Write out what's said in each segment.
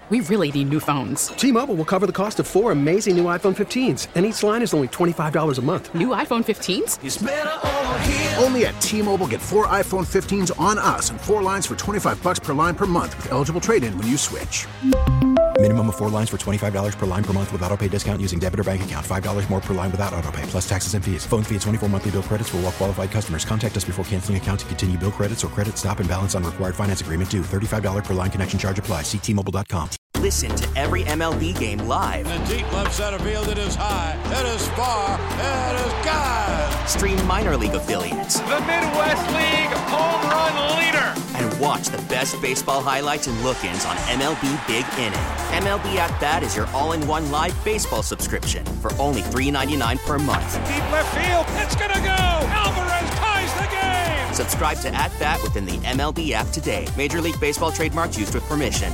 We really need new phones. T-Mobile will cover the cost of 4 amazing new iPhone 15s, and each line is only $25 a month. New iPhone 15s? It's better over here. Only at T-Mobile, get 4 iPhone 15s on us and 4 lines for $25 per line per month with eligible trade-in when you switch. Minimum of 4 lines for $25 per line per month with autopay discount using debit or bank account. $5 more per line without autopay, plus taxes and fees. Phone fee at 24 monthly bill credits for well-qualified customers. Contact us before canceling account to continue bill credits or credit stop and balance on required finance agreement due. $35 per line connection charge applies. See T-Mobile.com. Listen to every MLB game live. In the deep left center field, it is high, it is far, it is gone. Stream minor league affiliates. The Midwest League home run leader. And watch the best baseball highlights and look-ins on MLB Big Inning. MLB At Bat is your all-in-one live baseball subscription for only $3.99 per month. Deep left field, it's gonna go. Alvarez ties the game. Subscribe to At Bat within the MLB app today. Major League Baseball trademarks used with permission.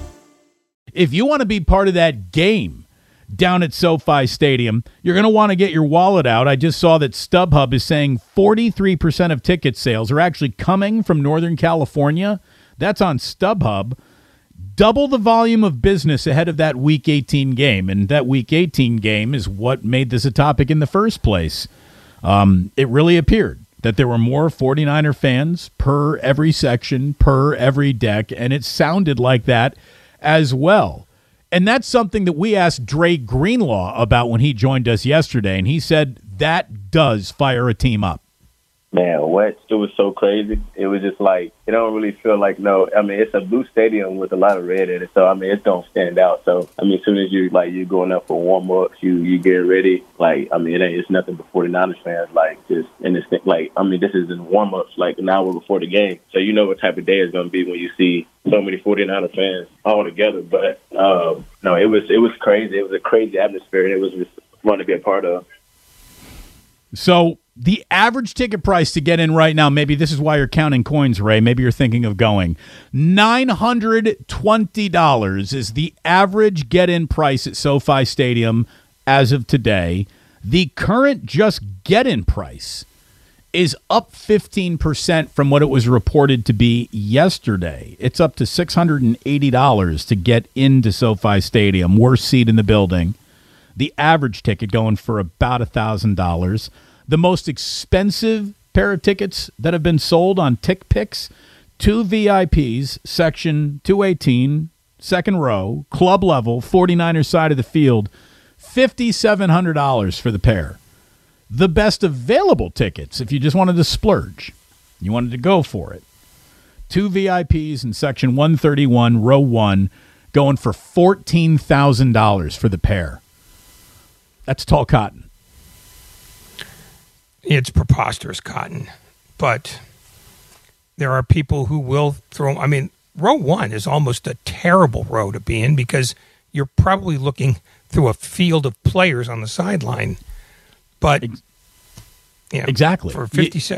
If you want to be part of that game down at SoFi Stadium, you're going to want to get your wallet out. I just saw that StubHub is saying 43% of ticket sales are actually coming from Northern California. That's on StubHub. Double the volume of business ahead of that Week 18 game, and that Week 18 game is what made this a topic in the first place. It really appeared that there were more 49er fans per every section, per every deck, and it sounded like that as well. And that's something that we asked Dre Greenlaw about when he joined us yesterday, and he said that does fire a team up. Man, what? It was so crazy. It was just like, it don't really feel like, no, I mean, it's a blue stadium with a lot of red in it, so, I mean, it don't stand out. So, I mean, as soon as you're going up for warm-ups, you get ready, like, I mean, it's nothing but 49ers fans, like, just in this thing, like, I mean, this is in warm-ups, like, an hour before the game. So you know what type of day it's going to be when you see so many 49er fans all together. But, no, it was crazy. It was a crazy atmosphere, and it was just fun to be a part of. So the average ticket price to get in right now, maybe this is why you're counting coins, Ray. Maybe you're thinking of going. $920 is the average get-in price at SoFi Stadium as of today. The current just get-in price is up 15% from what it was reported to be yesterday. It's up to $680 to get into SoFi Stadium, worst seat in the building. The average ticket going for about $1,000. The most expensive pair of tickets that have been sold on TickPix, 2 VIPs, section 218, second row, club level, 49er side of the field, $5,700 for the pair. The best available tickets, if you just wanted to splurge, you wanted to go for it, 2 VIPs in section 131, row 1, going for $14,000 for the pair. That's tall cotton. It's preposterous cotton, but there are people who will throw. I mean, row 1 is almost a terrible row to be in because you're probably looking through a field of players on the sideline. But yeah, exactly for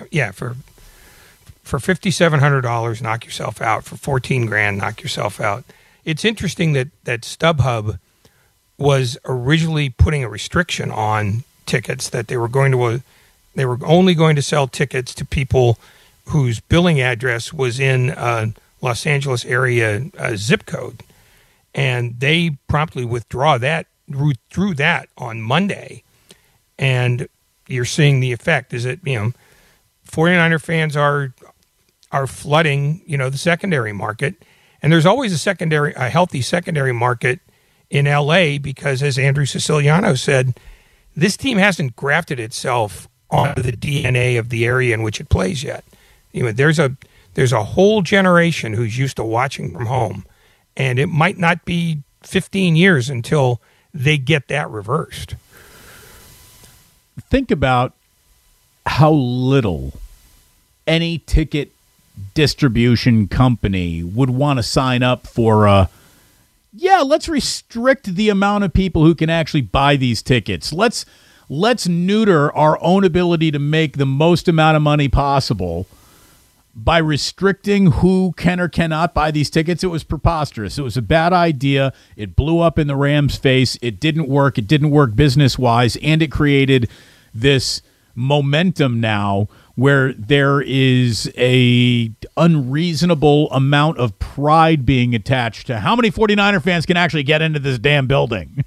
for $5,700, knock yourself out. For $14,000, knock yourself out. It's interesting that StubHub was originally putting a restriction on tickets that they were only going to sell tickets to people whose billing address was in Los Angeles area zip code, and they promptly withdrew that on Monday, and you're seeing the effect. Is that 49er fans are flooding the secondary market, and there's always a healthy secondary market in LA because, as Andrew Siciliano said, this team hasn't grafted itself onto the DNA of the area in which it plays yet. There's a whole generation who's used to watching from home, and it might not be 15 years until they get that reversed. Think about how little any ticket distribution company would want to sign up for let's restrict the amount of people who can actually buy these tickets. Let's neuter our own ability to make the most amount of money possible by restricting who can or cannot buy these tickets. It was preposterous. It was a bad idea. It blew up in the Rams' face. It didn't work. It didn't work business-wise, and it created this momentum now where there is a unreasonable amount of pride being attached to how many 49er fans can actually get into this damn building.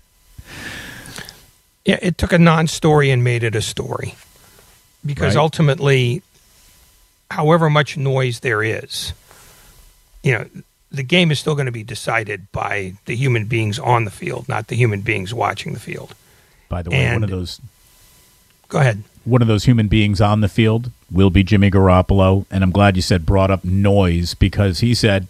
Yeah, it took a non-story and made it a story. Because ultimately, however much noise there is, the game is still going to be decided by the human beings on the field, not the human beings watching the field. By the way, one of those... Go ahead. One of those human beings on the field will be Jimmy Garoppolo, and I'm glad you brought up noise, because he said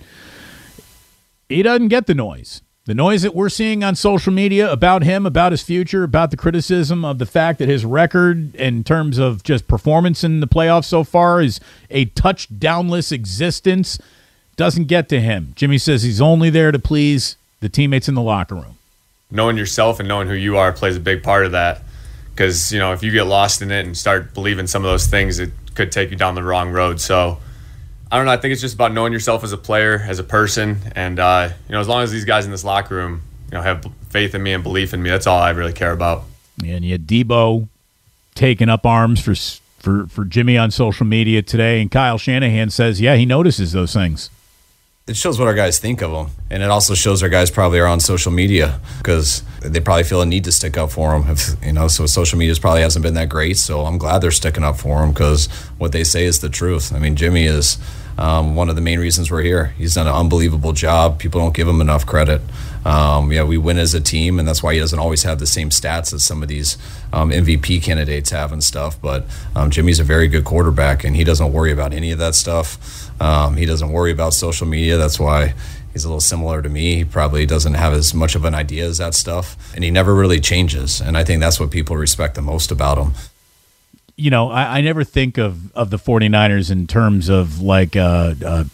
he doesn't get the noise. The noise that we're seeing on social media about him, about his future, about the criticism of the fact that his record in terms of just performance in the playoffs so far is a touchdownless existence, doesn't get to him. Jimmy says he's only there to please the teammates in the locker room. Knowing yourself and knowing who you are plays a big part of that, because, if you get lost in it and start believing some of those things, it could take you down the wrong road. So, I don't know. I think it's just about knowing yourself as a player, as a person, and as long as these guys in this locker room, have faith in me and belief in me, that's all I really care about. And you had Debo taking up arms for Jimmy on social media today, and Kyle Shanahan says, yeah, he notices those things. It shows what our guys think of them, and it also shows our guys probably are on social media because they probably feel a need to stick up for them. So social media probably hasn't been that great. So I'm glad they're sticking up for him because what they say is the truth. I mean, Jimmy is one of the main reasons we're here. He's done an unbelievable job. People don't give him enough credit. We win as a team, and that's why he doesn't always have the same stats as some of these MVP candidates have and stuff. But Jimmy's a very good quarterback, and he doesn't worry about any of that stuff. He doesn't worry about social media. That's why he's a little similar to me. He probably doesn't have as much of an idea as that stuff, and he never really changes. And I think that's what people respect the most about him. I never think of the 49ers in terms of like a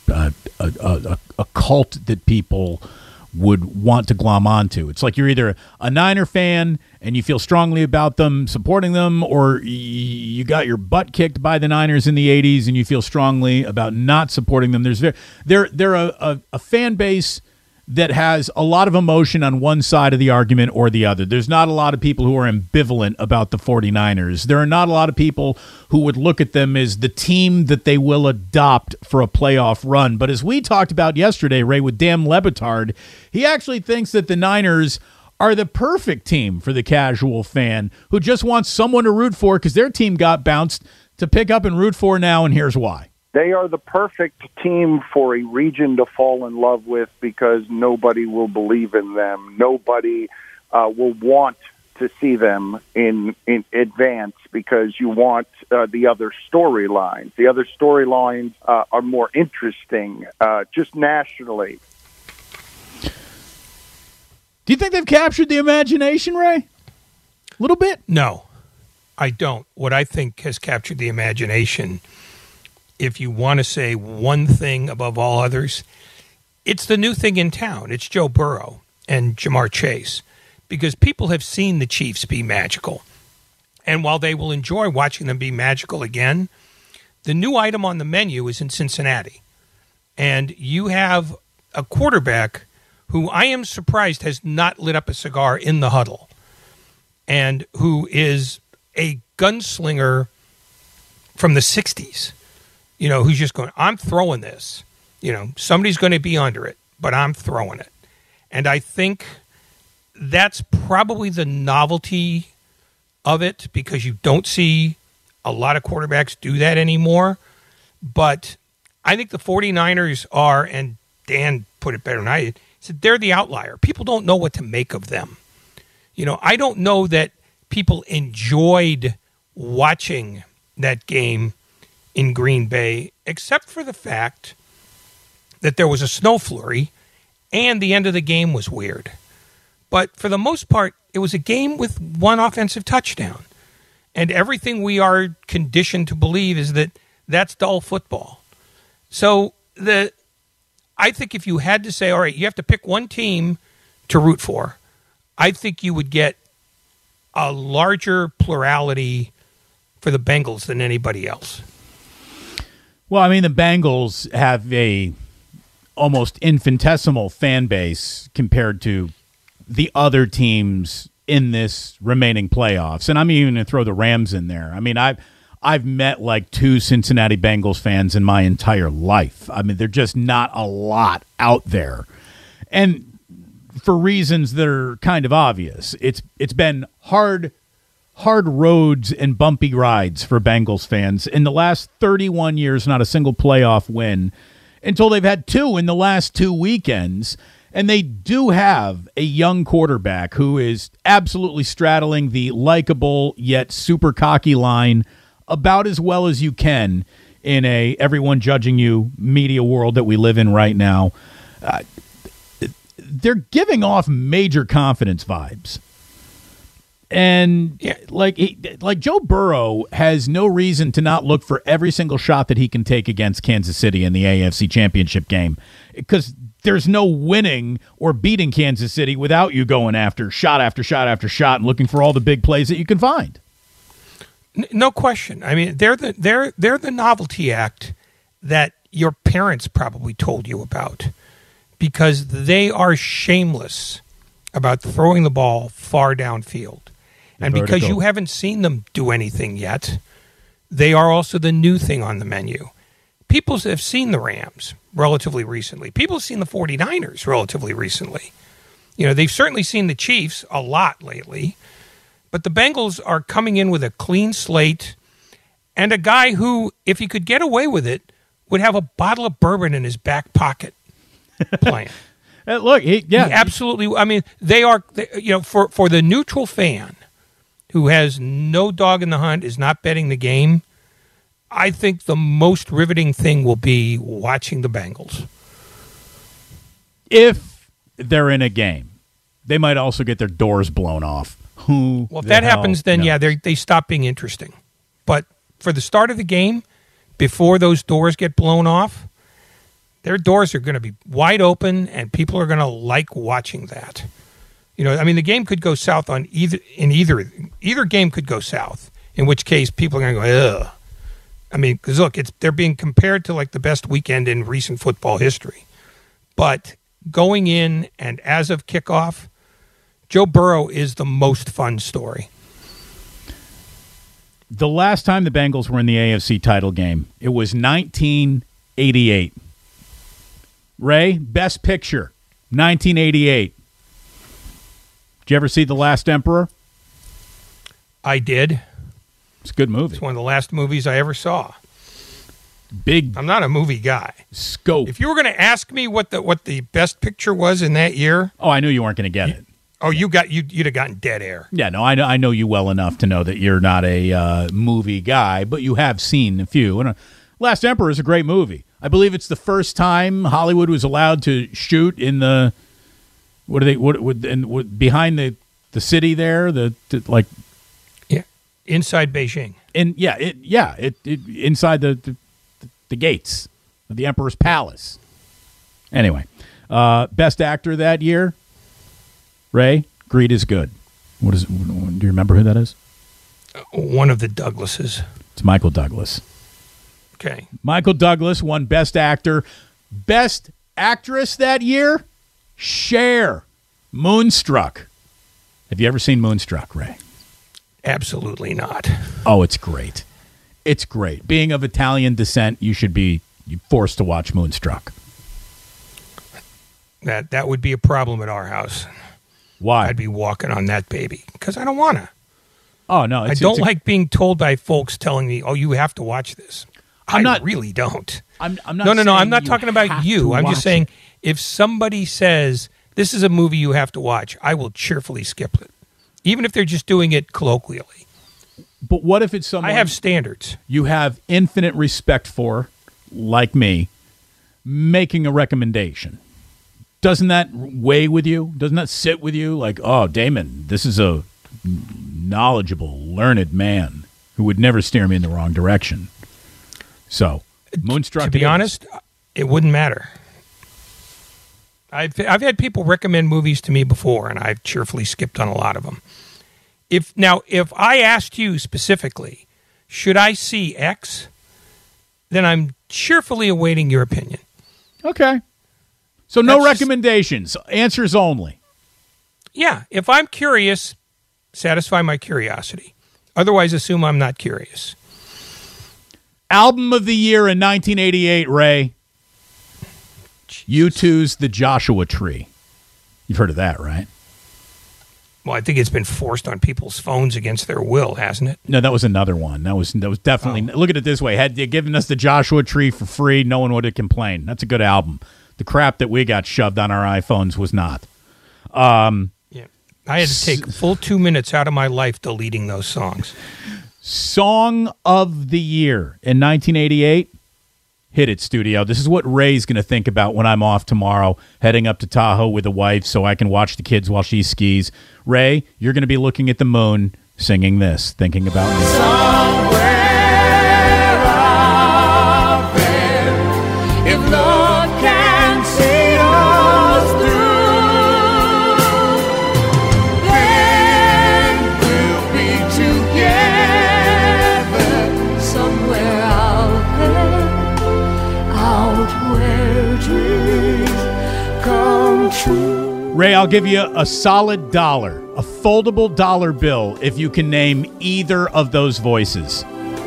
cult that people would want to glom onto. It's like you're either a Niner fan and you feel strongly about them, supporting them, or you got your butt kicked by the Niners in the 80s and you feel strongly about not supporting them. They're a fan base that has a lot of emotion on one side of the argument or the other. There's not a lot of people who are ambivalent about the 49ers. There are not a lot of people who would look at them as the team that they will adopt for a playoff run. But as we talked about yesterday, Ray, with Dan Le Batard, he actually thinks that the Niners are the perfect team for the casual fan who just wants someone to root for because their team got bounced to pick up and root for now, and here's why. They are the perfect team for a region to fall in love with because nobody will believe in them. Nobody will want to see them in advance because you want the other storylines. The other storylines are more interesting just nationally. Do you think they've captured the imagination, Ray? A little bit? No, I don't. What I think has captured the imagination, if you want to say one thing above all others, it's the new thing in town. It's Joe Burrow and Jamar Chase, because people have seen the Chiefs be magical. And while they will enjoy watching them be magical again, the new item on the menu is in Cincinnati. And you have a quarterback who I am surprised has not lit up a cigar in the huddle and who is a gunslinger from the 60s. Who's just going, I'm throwing this. Somebody's going to be under it, but I'm throwing it. And I think that's probably the novelty of it because you don't see a lot of quarterbacks do that anymore. But I think the 49ers are, and Dan put it better than I did, said they're the outlier. People don't know what to make of them. I don't know that people enjoyed watching that game in Green Bay, except for the fact that there was a snow flurry and the end of the game was weird. But for the most part, it was a game with one offensive touchdown. And everything we are conditioned to believe is that that's dull football. So I think if you had to say, all right, you have to pick one team to root for, I think you would get a larger plurality for the Bengals than anybody else. Well, I mean, the Bengals have a almost infinitesimal fan base compared to the other teams in this remaining playoffs. And I'm even going to throw the Rams in there. I mean, I've met like 2 Cincinnati Bengals fans in my entire life. I mean, they're just not a lot out there. And for reasons that are kind of obvious. It's been hard roads and bumpy rides for Bengals fans. In the last 31 years, not a single playoff win until they've had 2 in the last 2 weekends. And they do have a young quarterback who is absolutely straddling the likable yet super cocky line about as well as you can in a everyone judging you media world that we live in right now. They're giving off major confidence vibes. And like Joe Burrow has no reason to not look for every single shot that he can take against Kansas City in the AFC Championship game, because there's no winning or beating Kansas City without you going after shot after shot after shot and looking for all the big plays that you can find. No question. I mean, they're the novelty act that your parents probably told you about, because they are shameless about throwing the ball far downfield. And because you haven't seen them do anything yet, they are also the new thing on the menu. People have seen the Rams relatively recently. People have seen the 49ers relatively recently. You know, they've certainly seen the Chiefs a lot lately. But the Bengals are coming in with a clean slate and a guy who, if he could get away with it, would have a bottle of bourbon in his back pocket playing. Look, he absolutely. I mean, they are, for the neutral fan who has no dog in the hunt, is not betting the game, I think the most riveting thing will be watching the Bengals. If they're in a game, they might also get their doors blown off. Well, if that happens, then they stop being interesting. But for the start of the game, before those doors get blown off, their doors are going to be wide open, and people are going to like watching that. You know, I mean, the game could go south on either game could go south, in which case people are going to go, ugh. I mean, because look, they're being compared to like the best weekend in recent football history. But going in and as of kickoff, Joe Burrow is the most fun story. The last time the Bengals were in the AFC title game, it was 1988. Ray, Best Picture, 1988. Did you ever see The Last Emperor? I did. It's a good movie. It's one of the last movies I ever saw. I'm not a movie guy. Scope. If you were going to ask me what the Best Picture was in that year, I knew you weren't going to get it. Oh, you'd have gotten dead air. Yeah, no, I know you well enough to know that you're not a movie guy, but you have seen a few. And Last Emperor is a great movie. I believe it's the first time Hollywood was allowed to shoot in the behind the city there, inside Beijing. Inside the gates of the Emperor's Palace. Anyway, Best Actor that year. Ray, Greed is Good. What is it? Do you remember who that is? One of the Douglases. It's Michael Douglas. Okay. Michael Douglas won Best Actor. Best Actress that year? Cher. Moonstruck. Have you ever seen Moonstruck, Ray? Absolutely not. Oh, it's great. It's great. Being of Italian descent, you should be forced to watch Moonstruck. That would be a problem at our house. Why? I'd be walking on that baby because I don't want to. Oh, no. I don't like being told by folks telling me, oh, you have to watch this. I really don't. I'm not No. I'm not talking about you. I'm just saying if somebody says this is a movie you have to watch, I will cheerfully skip it, even if they're just doing it colloquially. But what if it's someone I have standards you have infinite respect for, like me, making a recommendation? Doesn't that weigh with you? Doesn't that sit with you? Like, oh, Damon, this is a knowledgeable, learned man who would never steer me in the wrong direction. So, Moonstruck. To be honest, it wouldn't matter. I've had people recommend movies to me before, and I've cheerfully skipped on a lot of them. If I asked you specifically, should I see X, then I'm cheerfully awaiting your opinion. Okay. So no recommendations, answers only. Yeah, if I'm curious, satisfy my curiosity. Otherwise, assume I'm not curious. Album of the year in 1988, Ray. U2's The Joshua Tree. You've heard of that, right? Well, I think it's been forced on people's phones against their will, hasn't it? No, that was another one. That was definitely. Look at it this way: had you given us The Joshua Tree for free, no one would have complained. That's a good album. The crap that we got shoved on our iPhones was not. Yeah, I had to take full 2 minutes out of my life deleting those songs. Song of the year in 1988. Hit it, studio. This is what Ray's going to think about when I'm off tomorrow, heading up to Tahoe with the wife so I can watch the kids while she skis. Ray, you're going to be looking at the moon, singing this, thinking about me. Somewhere out there, if love can see us through, then we'll be together somewhere out there, out where dreams come true. Ray, I'll give you a solid dollar, a foldable dollar bill, if you can name either of those voices.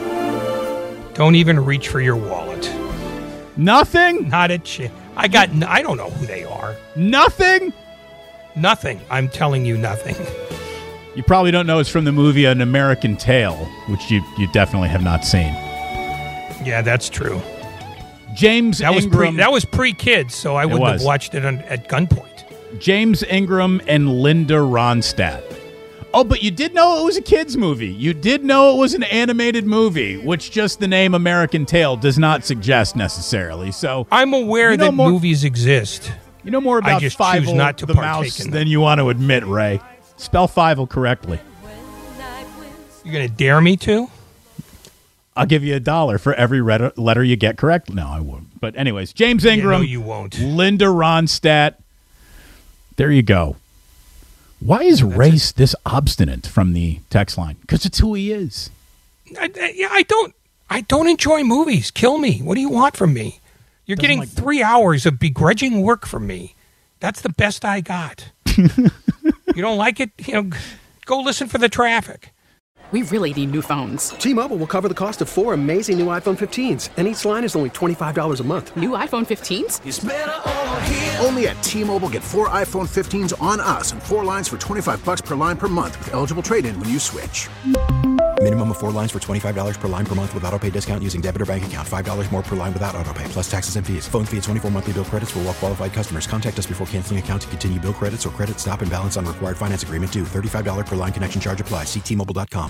Don't even reach for your wallet. Nothing? Not a chance. I don't know who they are. Nothing? Nothing. I'm telling you nothing. You probably don't know it's from the movie An American Tail, which you definitely have not seen. Yeah, that's true. James Ingram. That was pre-kids, so I wouldn't have watched it at gunpoint. James Ingram and Linda Ronstadt. Oh, but you did know it was a kids' movie. You did know it was an animated movie, which just the name American Tail does not suggest necessarily. So I'm aware that movies exist. You know more about Fievel the mouse than you want to admit, Ray. Spell Fievel correctly. You're going to dare me to? I'll give you $1 for every letter you get correct. No, I won't. But anyways, James Ingram, no, you won't. Linda Ronstadt. There you go. Why is Race this obstinate from the text line? Because it's who he is. I don't enjoy movies. Kill me. What do you want from me? You're getting 3 hours of begrudging work from me. That's the best I got. You don't like it? Go listen for the traffic. We really need new phones. T-Mobile will cover the cost of 4 amazing new iPhone 15s, and each line is only $25 a month. New iPhone 15s? It's better over here. Only at T-Mobile, get 4 iPhone 15s on us and 4 lines for $25 per line per month with eligible trade-in when you switch. Minimum of 4 lines for $25 per line per month with autopay discount using debit or bank account. $5 more per line without autopay, plus taxes and fees. Phone fee at 24 monthly bill credits for well-qualified customers. Contact us before canceling account to continue bill credits or credit stop and balance on required finance agreement due. $35 per line connection charge applies. See T-Mobile.com.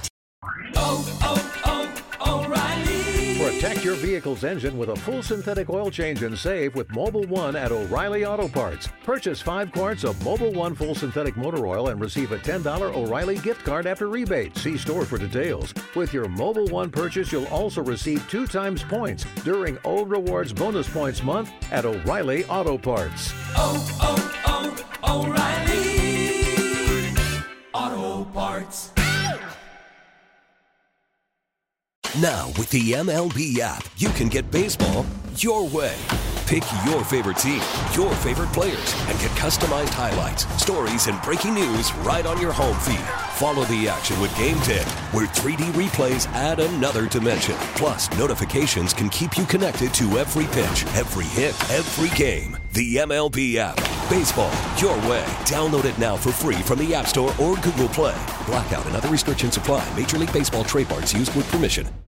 O'Reilly. Protect your vehicle's engine with a full synthetic oil change and save with Mobil 1 at O'Reilly Auto Parts. Purchase 5 quarts of Mobil 1 full synthetic motor oil and receive a $10 O'Reilly gift card after rebate. See store for details. With your Mobil 1 purchase, you'll also receive 2 times points during O Rewards Bonus Points Month at O'Reilly Auto Parts. O'Reilly Auto Parts. Now, with the MLB app, you can get baseball your way. Pick your favorite team, your favorite players, and get customized highlights, stories, and breaking news right on your home feed. Follow the action with Game Tip, where 3D replays add another dimension. Plus, notifications can keep you connected to every pitch, every hit, every game. The MLB app. Baseball your way. Download it now for free from the App Store or Google Play. Blackout and other restrictions apply. Major League Baseball trademarks used with permission.